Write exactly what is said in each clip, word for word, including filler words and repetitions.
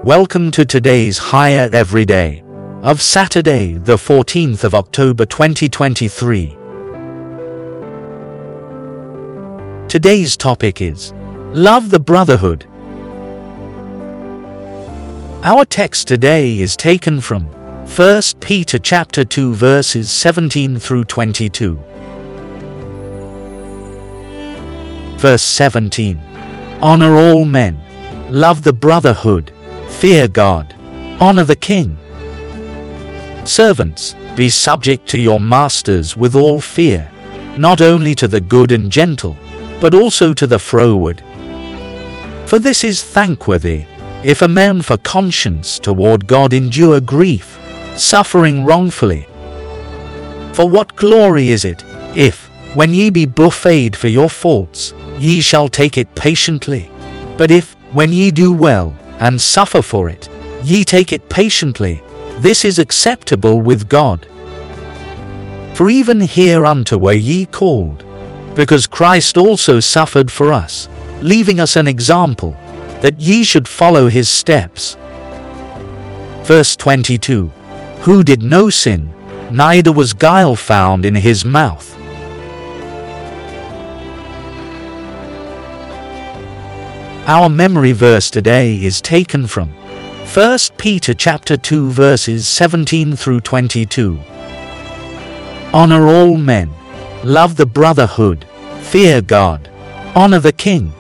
Welcome to today's Higher Everyday of Saturday, the fourteenth of October twenty twenty-three. Today's topic is Love the Brotherhood. Our text today is taken from First Peter chapter two verses seventeen through twenty-two. Verse seventeen. Honor all men, love the brotherhood, fear God, honor the king. Servants, be subject to your masters with all fear, not only to the good and gentle, but also to the froward. For this is thankworthy, if a man for conscience toward God endure grief, suffering wrongfully. For what glory is it, if, when ye be buffeted for your faults, ye shall take it patiently? But if, when ye do well, and suffer for it, ye take it patiently, this is acceptable with God. For even hereunto were ye called, because Christ also suffered for us, leaving us an example, that ye should follow his steps. Verse twenty-two. Who did no sin, neither was guile found in his mouth. Our memory verse today is taken from First Peter chapter two verses seventeen through twenty-two. Honor all men, love the brotherhood, fear God, honor the king.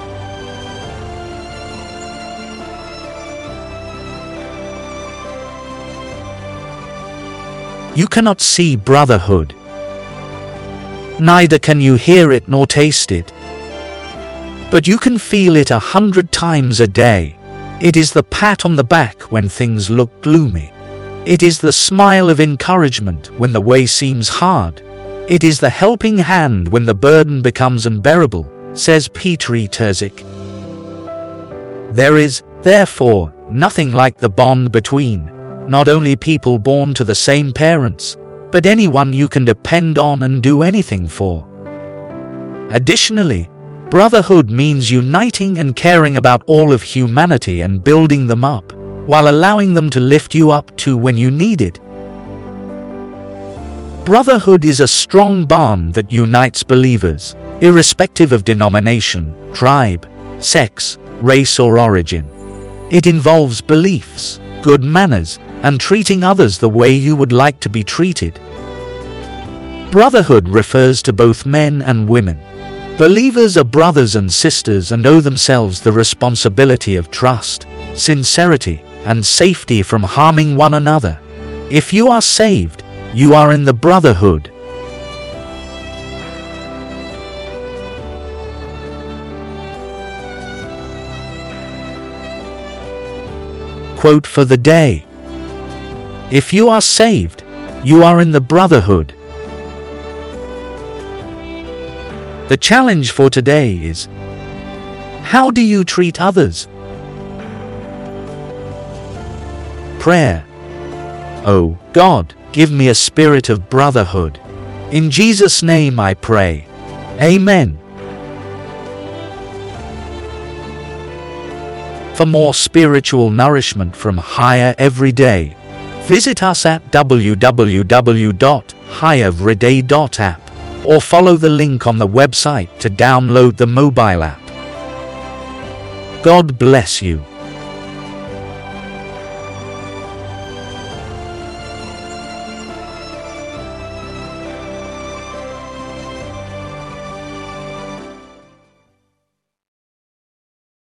You cannot see brotherhood, neither can you hear it nor taste it, but you can feel it a hundred times a day. It is the pat on the back when things look gloomy. It is the smile of encouragement when the way seems hard. It is the helping hand when the burden becomes unbearable, says Peter E. Terzic. There is, therefore, nothing like the bond between, not only people born to the same parents, but anyone you can depend on and do anything for. Additionally, brotherhood means uniting and caring about all of humanity and building them up, while allowing them to lift you up too when you need it. Brotherhood is a strong bond that unites believers, irrespective of denomination, tribe, sex, race or origin. It involves beliefs, good manners, and treating others the way you would like to be treated. Brotherhood refers to both men and women. Believers are brothers and sisters and owe themselves the responsibility of trust, sincerity, and safety from harming one another. If you are saved, you are in the brotherhood. Quote for the day. If you are saved, you are in the brotherhood. The challenge for today is, how do you treat others? Prayer. Oh God, give me a spirit of brotherhood. In Jesus' name I pray. Amen. For more spiritual nourishment from Higher Everyday, visit us at w w w dot higher everyday dot app. or follow the link on the website to download the mobile app. God bless you.